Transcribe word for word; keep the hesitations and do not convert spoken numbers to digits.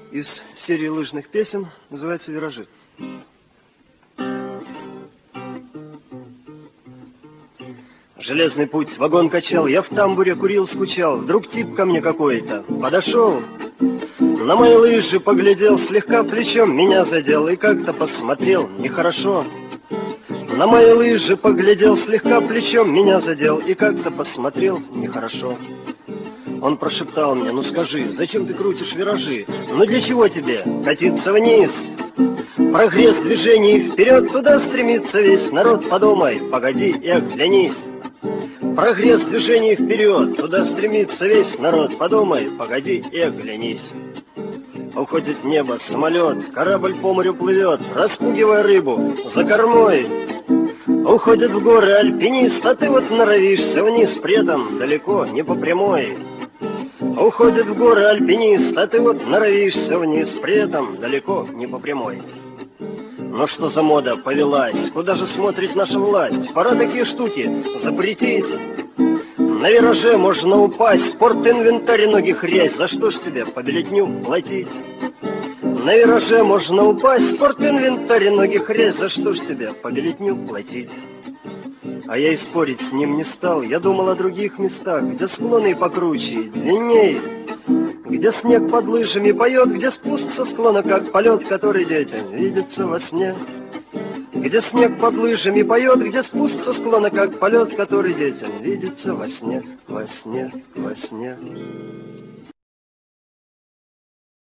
из серии лыжных песен, называется «Виражи». Железный путь, вагон качал, я в тамбуре курил, скучал. Вдруг тип ко мне какой-то подошел, на мои лыжи поглядел, слегка плечом меня задел и как-то посмотрел нехорошо. На мои лыжи поглядел, слегка плечом меня задел и как-то посмотрел нехорошо. Он прошептал мне: ну скажи, зачем ты крутишь виражи? Ну для чего тебе катиться вниз? Прогресс движений вперед, туда стремится весь народ. Подумай, погоди и оглянись. Прогресс движений вперед, туда стремится весь народ. Подумай, погоди и оглянись. Уходит в небо самолет, корабль по морю плывет, распугивая рыбу за кормой. Уходит в горы альпинист, а ты вот норовишься вниз, при этом далеко не по прямой. Уходит в горы альпинист, а ты вот норовишься вниз, при этом далеко не по прямой. Ну что за мода повелась, куда же смотрит наша власть? Пора такие штуки запретить. На вираже можно упасть, спорт-инвентарь ноги хрясь, за что ж тебе по билетню платить? На вираже можно упасть, спорт-инвентарь ноги хрясь, за что ж тебе по билетню платить? А я и спорить с ним не стал, я думал о других местах, где склоны покруче и длинней, где снег под лыжами поет, где спуск со склона, как полет, который детям видится во сне. Где снег под лыжами поет, где спуск со склона, как полет, который детям видится во сне, во сне, во сне.